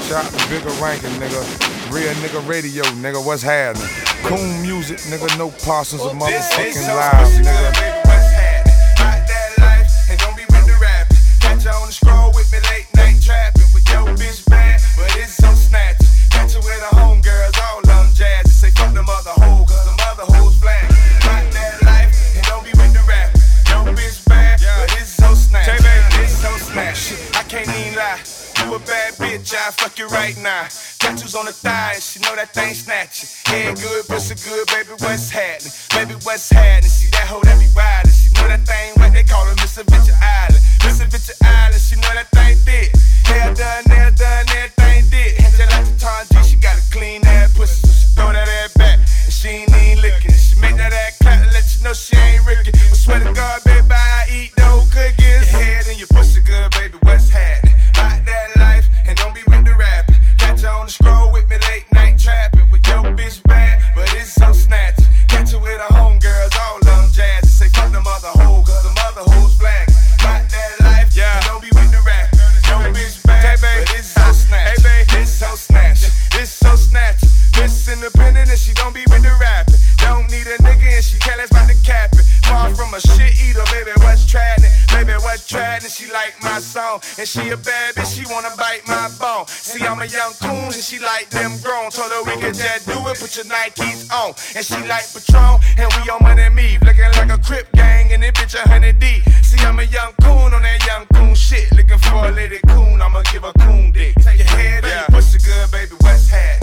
Shout to Bigger Rankin, nigga. Real nigga radio, nigga, what's happening? Coon music, nigga, no Parsons or motherfucking live, nigga. Rock that life and don't be with the rapping. Catch you on the scroll with me late night trapping. With your bitch bad, but it's so snatchy. Catch you with the homegirls, all of them jazzy. Say fuck them other hoes, cause them other hoes flag. Rock that life and don't be with the rapping. Your bitch bad, but it's so snatchy. It's so snatchy. I can't even lie. You a bad bitch, I fuck you right now. Tattoos on the thighs, she know that thing snatching. Head good, pussy good, baby, what's happening? Baby, what's happening? See that hoe that be riding. She know that thing what they call her Mr. Venture Island. Mr. Venture Island, she know that thing thick. Hair done, everything did. And just like the Tom G, she got a clean ass pussy, so she throw that ass back. And she ain't even licking it. She make that ass clap and let you know she ain't Ricky. But swear to God, baby, I eat no cookies. Your head and your pussy good, baby, what's happening? Rock that life and don't be with the rapping. Catch you on the scroll with me late night trapping. With your bitch bad, but it's so snatchy. Catch you with the homegirls, all of them jazzy. Say fuck them other hoes, cause them other hoes flag. Rock that life and don't be with the rapping. Your bitch bad, but it's so snatchy. It's so snatchy, it's so snatchy. Miss Independent and she don't be with the rapping. Don't need a nigga and she careless about the capping. Far from a shit eater, baby, what's tracking? Baby, what's tracking? She like my song. And she a bad bitch, she wanna bite my bone. See, I'm a young coon and she like them grown. Told her we could just do it, put your Nikes on. And she like Patron, and we on Money Me. Looking like a Crip gang, and this bitch 100 D. See, I'm a young coon on that young coon shit. Looking for a lady coon, I'ma give a coon dick. Take your head and your pussy good, baby, what's happening?